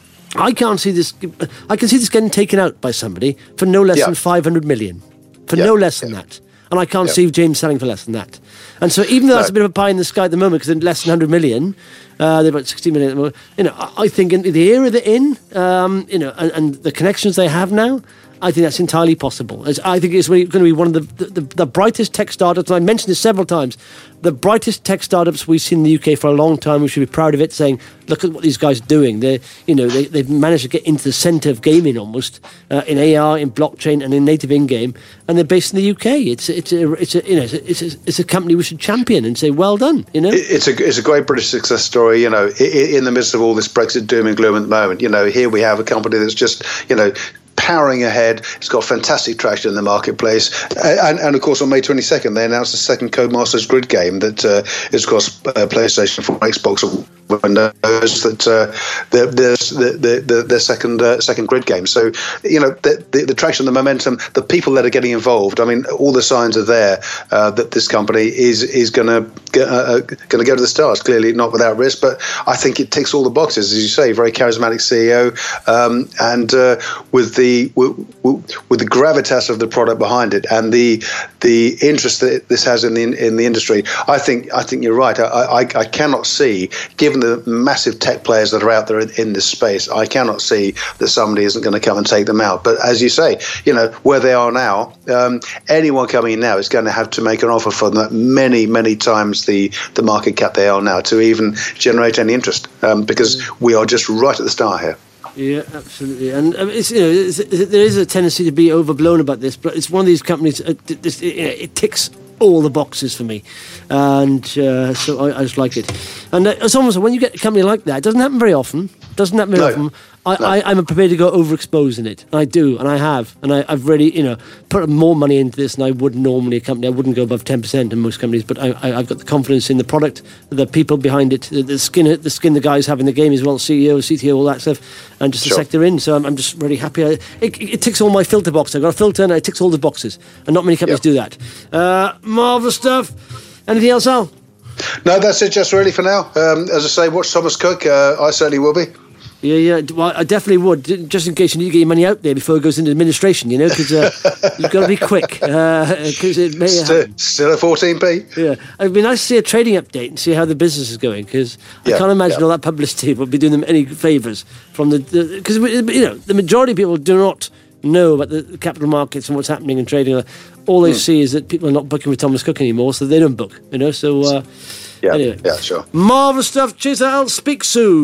I can't see this. I can see this getting taken out by somebody for no less yeah. than five hundred million, for yeah. no less than yeah. that. And I can't yeah. see James selling for less than that. And so even though that's no. a bit of a pie in the sky at the moment, because they're less than one hundred million, uh, they're about sixty million at the moment, you know, I think in the era they're in, um, you know, and, and the connections they have now, I think that's entirely possible. I think it's going to be one of the, the, the brightest tech startups, and I mentioned this several times, the brightest tech startups we've seen in the U K for a long time. We should be proud of it, saying, look at what these guys are doing. They're, you know, they, they've managed to get into the centre of gaming almost, uh, in A R, in blockchain, and in native in-game, and they're based in the U K. It's it's a, it's a, you know, it's a, it's a, it's a company we should champion and say, well done, you know? It's a, it's a great British success story, you know, in the midst of all this Brexit doom and gloom at the moment. You know, here we have a company that's just, you know, powering ahead. It's got fantastic traction in the marketplace, and, and of course on May twenty-second they announced the second Codemasters Grid game that uh, is across uh, PlayStation four, Xbox Windows. That uh, their their their, their second uh, second Grid game. So you know the, the the traction, the momentum, the people that are getting involved. I mean, all the signs are there uh, that this company is is going to uh, going to go to the stars. Clearly not without risk, but I think it ticks all the boxes, as you say. Very charismatic C E O, um, and uh, with the With, with the gravitas of the product behind it and the the interest that this has in the in the industry, I think I think you're right. I, I, I cannot see, given the massive tech players that are out there in, in this space, I cannot see that somebody isn't going to come and take them out. But as you say, you know where they are now, um, anyone coming in now is going to have to make an offer for them many many times the the market cap they are now to even generate any interest, um, because we are just right at the start here. Yeah, absolutely, and um, it's, you know, it's, it, there is a tendency to be overblown about this, but it's one of these companies. Uh, this, it, it ticks all the boxes for me, and uh, so I, I just like it. And uh, it's almost when you get a company like that, it doesn't happen very often. Doesn't happen very no. often. I, no. I, I'm prepared to go overexposed in it. And I do, and I have, and I, I've really, you know, put more money into this than I would normally a company. I wouldn't go above ten percent in most companies, but I, I, I've got the confidence in the product, the people behind it, the, the skin, the skin the guys have in the game as well, C E O, C T O, all that stuff, and just sure. the sector in. So I'm, I'm just really happy. I, it, it ticks all my filter boxes. I've got a filter, and it ticks all the boxes, and not many companies yep. do that. Uh, marvellous stuff. Anything else, Al? No, that's it. Just really for now. Um, as I say, watch Thomas Cook. Uh, I certainly will be. Yeah, yeah. Well, I definitely would, just in case you need to get your money out there before it goes into administration, you know, because uh, you've got to be quick. Because uh, it may still, happen. Still at fourteen p. Yeah. It'd be nice to see a trading update and see how the business is going, because yeah, I can't imagine yeah. all that publicity would be doing them any favours. From the Because, you know, the majority of people do not know about the capital markets and what's happening in trading. All they mm. see is that people are not booking with Thomas Cook anymore, so they don't book, you know. So, uh, yeah, anyway. yeah, sure. Marvellous stuff. Cheers, Al. Speak soon.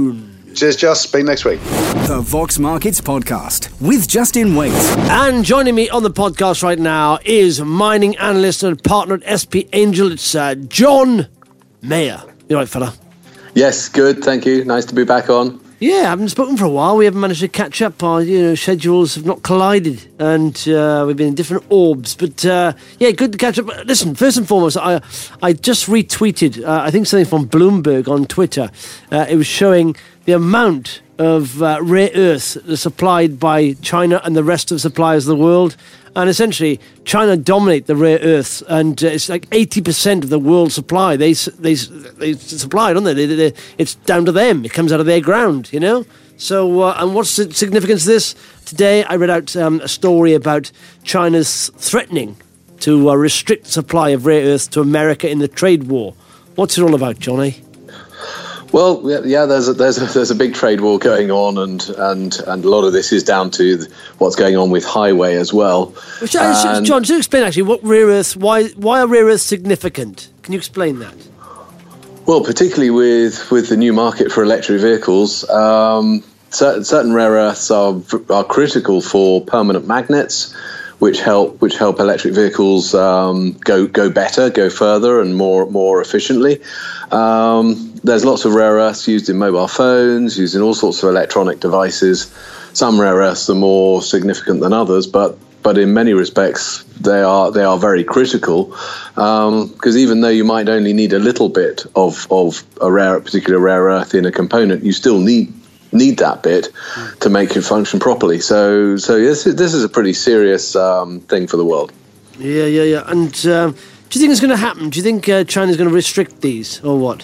Cheers, Just. Speak next week. The Vox Markets Podcast with Justin Waite. And joining me on the podcast right now is mining analyst and partner at S P Angel. It's uh, John Mayer. You all right, fella? Yes, good. Thank you. Nice to be back on. Yeah, I haven't spoken for a while. We haven't managed to catch up. Our you know, schedules have not collided, and uh, we've been in different orbs. But uh, yeah, good to catch up. Listen, first and foremost, I I just retweeted, uh, I think something from Bloomberg on Twitter. Uh, it was showing the amount of uh, rare earths that are supplied by China and the rest of the suppliers of the world. And essentially, China dominate the rare earths, and uh, it's like eighty percent of the world supply. They they they supply, don't they? They, they, they? It's down to them. It comes out of their ground, you know? So, uh, and what's the significance of this? Today, I read out um, a story about China's threatening to uh, restrict supply of rare earths to America in the trade war. What's it all about, Johnny? Well, yeah, there's a, there's a, there's a big trade war going on, and, and, and a lot of this is down to what's going on with Highway as well. Which, and, John, do you explain actually what rare earths? Why why are rare earths significant? Can you explain that? Well, particularly with, with the new market for electric vehicles, um, certain, certain rare earths are are critical for permanent magnets, which help which help electric vehicles um, go go better, go further, and more more efficiently. Um, there's lots of rare earths used in mobile phones, used in all sorts of electronic devices. Some rare earths are more significant than others, but but in many respects they are they are very critical, because um, even though you might only need a little bit of of a rare particular rare earth in a component, you still need. need that bit to make it function properly. So so this is, this is a pretty serious um, thing for the world. Yeah, yeah, yeah. And um, do you think it's going to happen? Do you think uh, China's going to restrict these or what?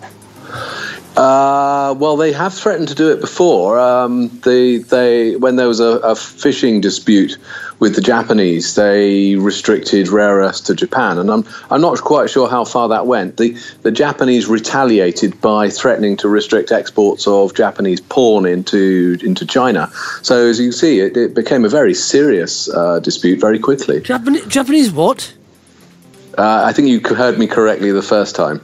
Uh, well, they have threatened to do it before. Um, they, they, when there was a, a fishing dispute with the Japanese, they restricted rare earths to Japan, and I'm I'm not quite sure how far that went. The the Japanese retaliated by threatening to restrict exports of Japanese porn into into China. So as you can see, it, it became a very serious uh, dispute very quickly. Japanese, Japanese what? Uh, I think you heard me correctly the first time.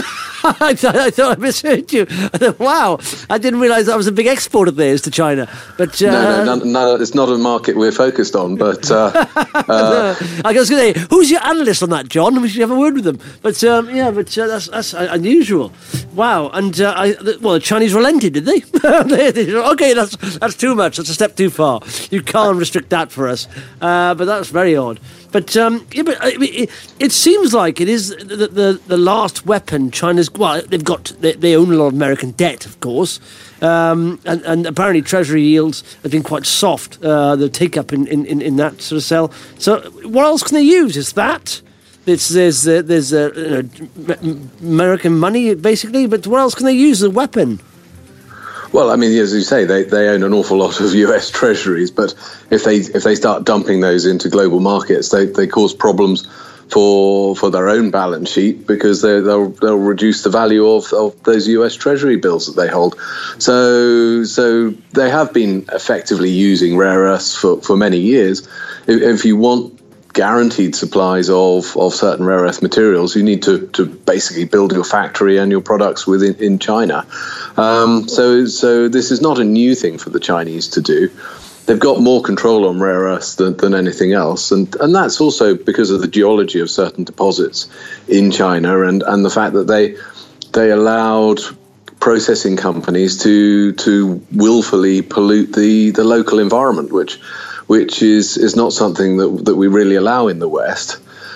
I, thought, I thought I misheard you. I thought, wow, I didn't realise that was a big export of theirs to China. But uh, no, no, no, no, it's not a market we're focused on. But uh, uh, I was going to say, who's your analyst on that, John? We should have a word with them. But um, yeah, but uh, that's that's unusual. Wow, and uh, I, well, the Chinese relented, did they? Okay, that's that's too much. That's a step too far. You can't restrict that for us. Uh, but that's very odd. But um, yeah, but I mean, it, it seems like it is the, the the last weapon China's. Well, they've got they, they own a lot of American debt, of course, um, and and apparently Treasury yields have been quite soft. Uh, the take up in, in, in that sort of sell. So what else can they use? Is that it's, there's uh, there's uh, you know, American money basically, but what else can they use as a weapon? Well, I mean, as you say, they, they own an awful lot of U S treasuries, but if they if they start dumping those into global markets, they, they cause problems for for their own balance sheet, because they, they'll they'll reduce the value of, of those U S treasury bills that they hold. So so they have been effectively using rare earths for, for many years. If, if you want guaranteed supplies of, of certain rare earth materials, you need to, to basically build your factory and your products within in China. Um, so so this is not a new thing for the Chinese to do. They've got more control on rare earths than, than anything else, and and that's also because of the geology of certain deposits in China, and, and the fact that they they allowed processing companies to to willfully pollute the, the local environment, which which is, is not something that that we really allow in the West.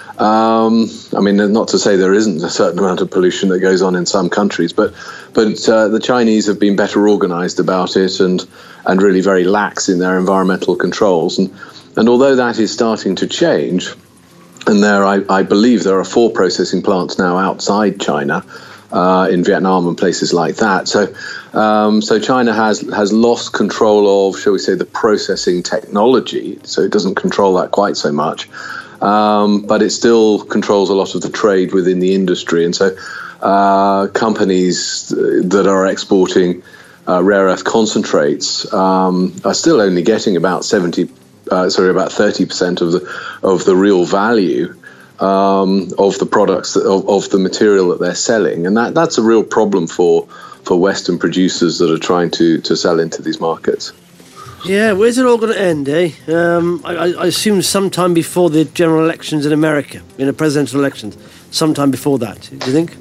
Um, I mean, not to say there isn't a certain amount of pollution that goes on in some countries, but but uh, the Chinese have been better organized about it, and and really very lax in their environmental controls. And and although that is starting to change, and there I, I believe there are four processing plants now outside China, uh, in Vietnam and places like that. So um, so China has has lost control of, shall we say, the processing technology. So it doesn't control that quite so much. Um, but it still controls a lot of the trade within the industry. And so uh, companies that are exporting uh, rare earth concentrates um, are still only getting about seventy, uh, sorry, about thirty percent of the of the real value um, of the products that, of, of the material that they're selling, and that that's a real problem for for Western producers that are trying to, to sell into these markets. Yeah, where's it all going to end, eh? Um, I, I assume sometime before the general elections in America, in the presidential elections, sometime before that. Do you think?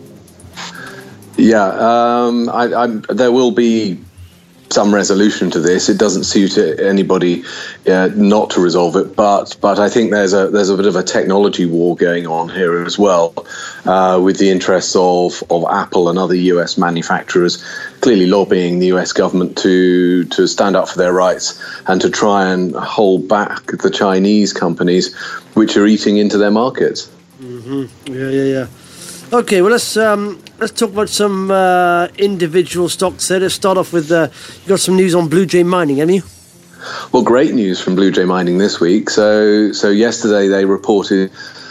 Yeah, um, I, I'm, there will be some resolution to this. It doesn't suit anybody uh, not to resolve it, but but I think there's a there's a bit of a technology war going on here as well, uh, with the interests of, of Apple and other U S manufacturers clearly lobbying the U S government to to stand up for their rights and to try and hold back the Chinese companies which are eating into their markets. Mm-hmm. Yeah, yeah, yeah. Okay, well let's um, let's talk about some uh, individual stocks there. Let's start off with uh, you got some news on Blue Jay Mining, haven't you? Well, great news from Blue Jay Mining this week. So, so yesterday they reported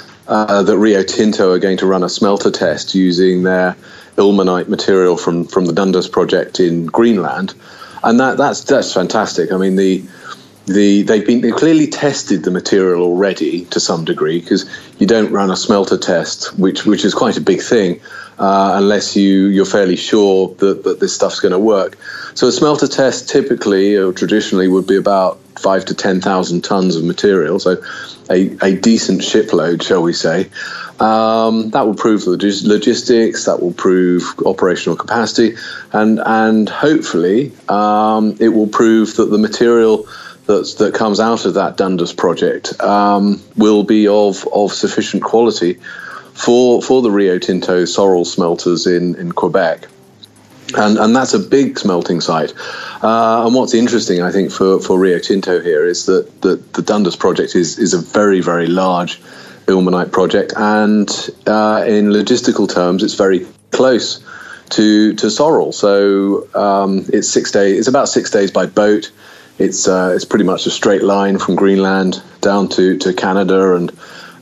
uh, that Rio Tinto are going to run a smelter test using their ilmenite material from, from the Dundas project in Greenland, and that that's that's fantastic. I mean the. The, they've been they've clearly tested the material already to some degree, because you don't run a smelter test, which which is quite a big thing, uh, unless you you're fairly sure that, that this stuff's going to work. So a smelter test typically or traditionally would be about five to ten thousand tons of material, so a, a decent shipload, shall we say. Um, that will prove logis- logistics, that will prove operational capacity, and and hopefully um, it will prove that the material That's, that comes out of that Dundas project um, will be of, of sufficient quality for for the Rio Tinto Sorel smelters in, in Quebec. And and that's a big smelting site. Uh, and what's interesting, I think, for, for Rio Tinto here is that, that the Dundas project is, is a very, very large ilmenite project. And uh, in logistical terms, it's very close to, to Sorel. So um, it's six days. It's about six days by boat. It's uh, it's pretty much a straight line from Greenland down to, to Canada and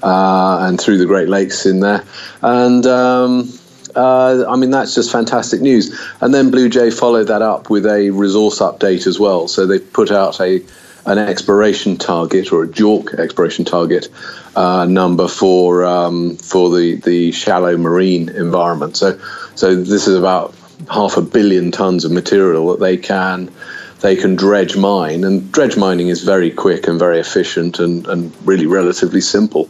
uh, and through the Great Lakes in there, and um, uh, I mean that's just fantastic news. And then Blue Jay followed that up with a resource update as well. So they put out a an exploration target, or a JORC exploration target uh, number for um, for the, the shallow marine environment. So so this is about half a billion tons of material that they can. They can dredge mine, and dredge mining is very quick and very efficient and, and really relatively simple.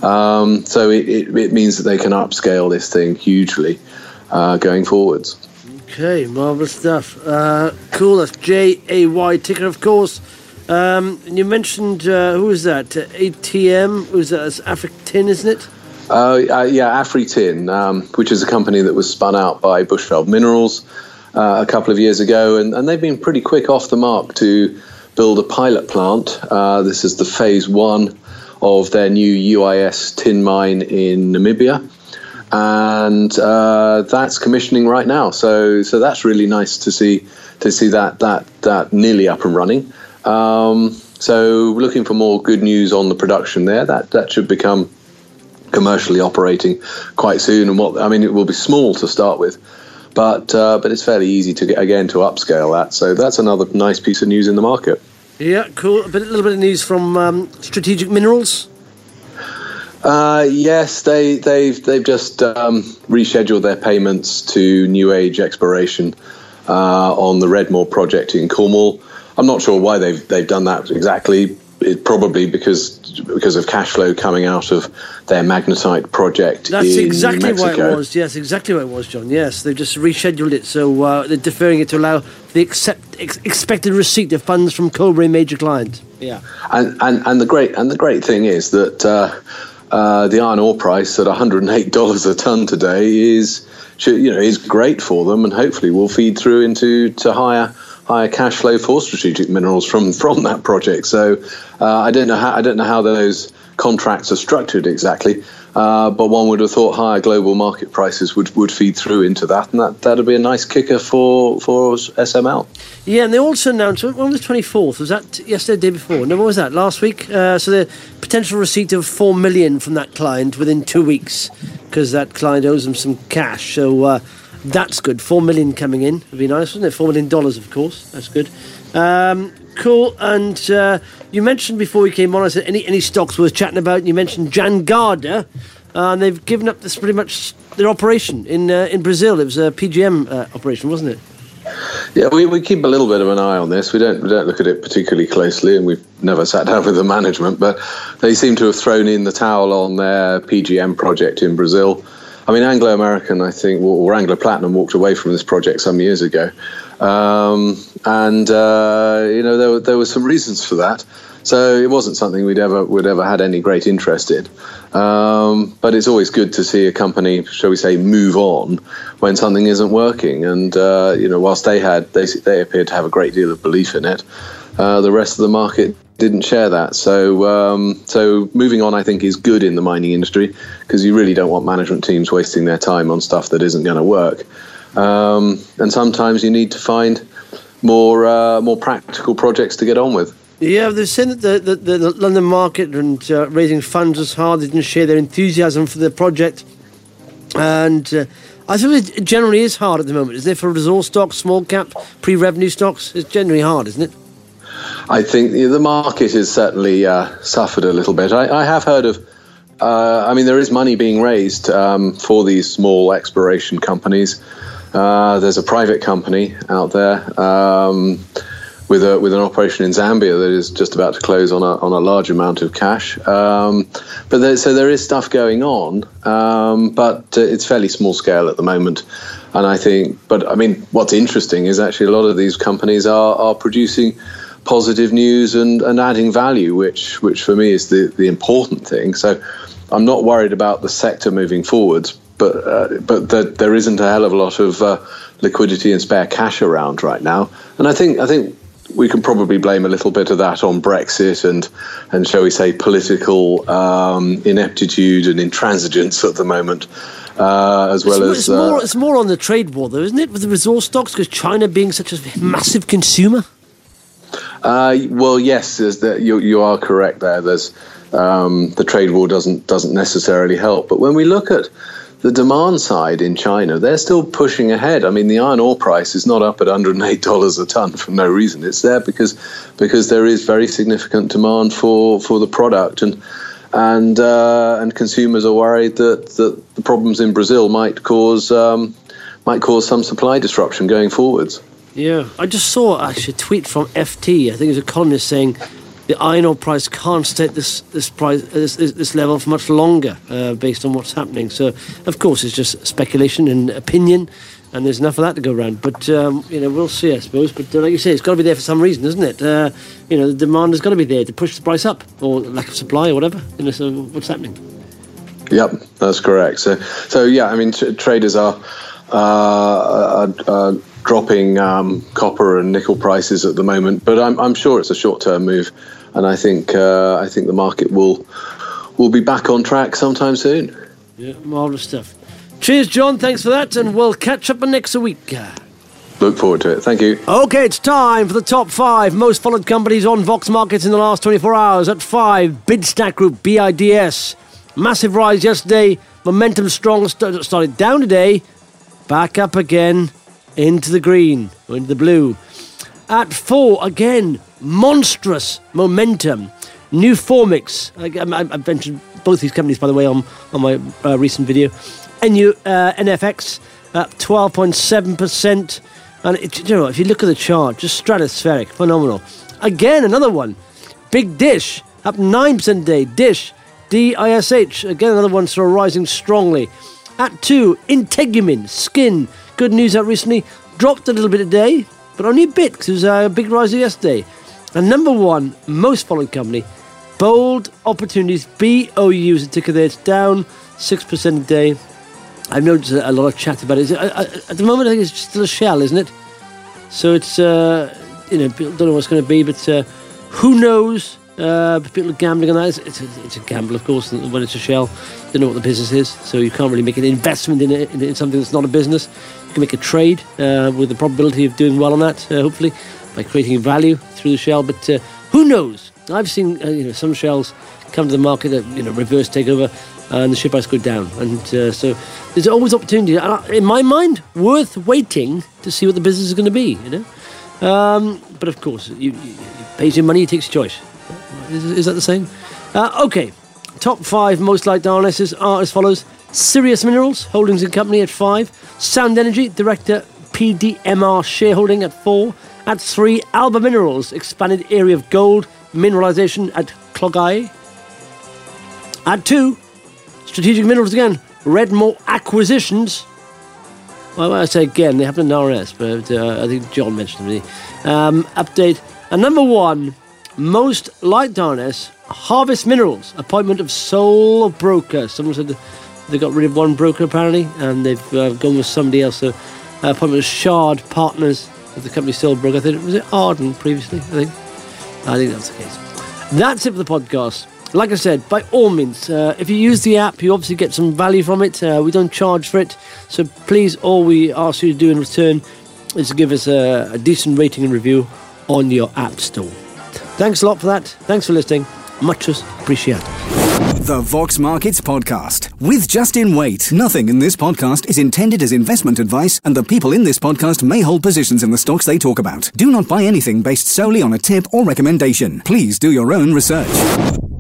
Um, so it, it, it means that they can upscale this thing hugely uh, going forwards. Okay, marvellous stuff. Uh, cool, that's J A Y ticker, of course. Um, and you mentioned, uh, who was that? Uh, A T M, who was that? It's Afritin, isn't it? Uh, uh, yeah, Afritin, um, which is a company that was spun out by Bushveld Minerals Uh, a couple of years ago, and, and they've been pretty quick off the mark to build a pilot plant. Uh, this is the phase one of their new U I S tin mine in Namibia, and uh, that's commissioning right now. So, so that's really nice to see to see that that that nearly up and running. Um, so, looking for more good news on the production there. That that should become commercially operating quite soon. And what I mean, it will be small to start with. But uh, but it's fairly easy to get, again, to upscale that. So that's another nice piece of news in the market. Yeah, cool. A, bit, a little bit of news from um, Strategic Minerals. Uh, yes, they they've they've just um, rescheduled their payments to New Age Exploration uh, on the Redmoor project in Cornwall. I'm not sure why they've they've done that exactly. It probably because because of cash flow coming out of their magnetite project. That's in exactly Mexico. what it was. Yes, exactly what it was, John. Yes, they've just rescheduled it, so uh, they're deferring it to allow the accept, ex- expected receipt of funds from Cobre major client. Yeah, and and and the great and the great thing is that uh, uh, the iron ore price at one hundred eight dollars a ton today is you know is great for them, and hopefully will feed through into to higher. higher cash flow for Strategic Minerals from, from that project. So uh, I don't know how I don't know how those contracts are structured exactly, uh, but one would have thought higher global market prices would, would feed through into that, and that that'd be a nice kicker for for S M L. Yeah, and they also announced, when was the twenty-fourth? Was that yesterday, the day before? No, what was that? Last week? Uh, so the potential receipt of four million from that client within two weeks, because that client owes them some cash. So. Uh, That's good. Four million coming in would be nice, wouldn't it? Four million dollars, of course. That's good. Um, cool. And uh, you mentioned before we came on, I said any any stocks worth chatting about. And you mentioned Jangada, uh, and they've given up this pretty much their operation in uh, in Brazil. It was a P G M uh, operation, wasn't it? Yeah, we, we keep a little bit of an eye on this. We don't we don't look at it particularly closely, and we've never sat down with the management, but they seem to have thrown in the towel on their P G M project in Brazil. I mean, Anglo American, I think, or Anglo Platinum walked away from this project some years ago. Um, and, uh, you know, there, there were some reasons for that. So it wasn't something we'd ever would ever had any great interest in. Um, but it's always good to see a company, shall we say, move on when something isn't working. And, uh, you know, whilst they had, they, they appeared to have a great deal of belief in it, uh, the rest of the market didn't share that. So um, so moving on, I think, is good in the mining industry, because you really don't want management teams wasting their time on stuff that isn't going to work. Um, and sometimes you need to find more uh, more practical projects to get on with. Yeah, they've said that the, the, the London market and uh, raising funds was hard. They didn't share their enthusiasm for the project. And uh, I think it generally is hard at the moment, isn't it? For resource stocks, small cap, pre-revenue stocks, it's generally hard, isn't it? I think the market has certainly uh, suffered a little bit. I, I have heard of, uh, I mean, there is money being raised um, for these small exploration companies. Uh, there's a private company out there um, with a with an operation in Zambia that is just about to close on a on a large amount of cash. Um, but there, so there is stuff going on, um, but uh, it's fairly small scale at the moment. And I think, but I mean, what's interesting is actually a lot of these companies are are producing positive news and, and adding value, which which for me is the, the important thing. So I'm not worried about the sector moving forwards, but uh, but the, there isn't a hell of a lot of uh, liquidity and spare cash around right now. And I think I think we can probably blame a little bit of that on Brexit and and shall we say political um, ineptitude and intransigence at the moment. Uh, as well it's, as it's more, uh, it's more on the trade war, though, isn't it, with the resource stocks, because China being such a massive consumer. Uh, well, yes, the, you, you are correct there. There's um, the trade war doesn't doesn't necessarily help. But when we look at the demand side in China, they're still pushing ahead. I mean, the iron ore price is not up at one hundred eight dollars a ton for no reason. It's there because because there is very significant demand for, for the product, and and uh, and consumers are worried that, that the problems in Brazil might cause um, might cause some supply disruption going forwards. Yeah, I just saw actually a tweet from F T. I think it was a columnist saying the iron ore price can't stay at this this price this, this level for much longer, uh, based on what's happening. So, of course, it's just speculation and opinion, and there's enough of that to go around. But um, you know, we'll see, I suppose. But uh, like you say, it's got to be there for some reason, isn't it? Uh, you know, the demand has got to be there to push the price up, or lack of supply, or whatever. You know, so what's happening? Yep, that's correct. So, so yeah, I mean, t- traders are. Uh, uh, uh, dropping um, copper and nickel prices at the moment, but I'm, I'm sure it's a short-term move, and I think uh, I think the market will will be back on track sometime soon. Yeah, marvellous stuff. Cheers, John. Thanks for that, and we'll catch up next week. Look forward to it. Thank you. Okay, it's time for the top five most followed companies on Vox Markets in the last twenty-four hours. At five, Bidstack Group, B I D S. Massive rise yesterday. Momentum strong. St- started down today. Back up again. Into the green, or into the blue. At four, again, monstrous momentum. New Formix. I, I, I mentioned both these companies, by the way, on, on my uh, recent video. N U, uh, N F X, up twelve point seven percent. And it, you know, if you look at the chart, just stratospheric, phenomenal. Again, another one. Big Dish, up nine percent a day. Dish, D I S H, again, another one sort of rising strongly. At two, Integumin, Skin. Good news out recently. Dropped a little bit today, but only a bit, because it was a big rise yesterday. And number one, most followed company, Bold Opportunities, B O U is the ticker there. It's down six percent a day. I've noticed a lot of chat about it. At the moment, I think it's still a shell, isn't it? So it's, uh, you know, people don't know what it's going to be, but uh, who knows? Uh, people are gambling on that. It's, it's, a, it's a gamble, of course, when it's a shell. You don't know what the business is, so you can't really make an investment in it, in, in something that's not a business. You can make a trade uh, with the probability of doing well on that, uh, hopefully, by creating value through the shell. But uh, who knows? I've seen uh, you know some shells come to the market that you know reverse takeover, and the share price go down. And uh, so there's always opportunity. In my mind, worth waiting to see what the business is going to be. You know, um, but of course, you, you, you pays your money, you takes your choice. Is, is that the same? Uh, okay, top five most liked analysts are as follows. Sirius Minerals, Holdings and Company at five. Sound Energy, Director, P P D M R shareholding at four. At three, Alba Minerals, expanded area of gold mineralisation at Clogau. At two, Strategic Minerals again, Redmore Acquisitions. Well, I say again, they happen in R S, but uh, I think John mentioned them. Um, update. And number one, most liked R S, Harvest Minerals, appointment of sole broker. Someone said they got rid of one broker apparently, and they've uh, gone with somebody else. So, uh, appointment of Shard Partners, of the company sole broker. I think, was it Arden previously? I think. I think that's the case. That's it for the podcast. Like I said, by all means, uh, if you use the app, you obviously get some value from it. Uh, we don't charge for it. So please, all we ask you to do in return is to give us a, a decent rating and review on your app store. Thanks a lot for that. Thanks for listening. Much appreciated. The Vox Markets Podcast with Justin Waite. Nothing in this podcast is intended as investment advice, and the people in this podcast may hold positions in the stocks they talk about. Do not buy anything based solely on a tip or recommendation. Please do your own research.